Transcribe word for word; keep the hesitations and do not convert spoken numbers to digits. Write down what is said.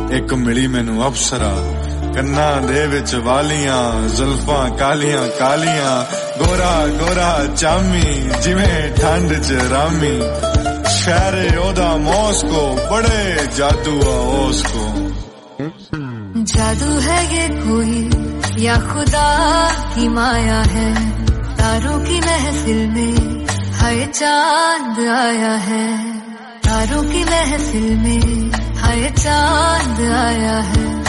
एक मिली मैनू अप्सरा कन्ना दे विच वालियां जुल्फां कालियां कालियां गोरा गोरा चामी जिवें ठंड च रामी शहरे ओदा मॉस्को बड़े जादू आ उसको। जादू है ये कोई या खुदा की माया है, तारों की महफिल में हाय चांद आया है, तारों की महफिल में हाय चांद आया है।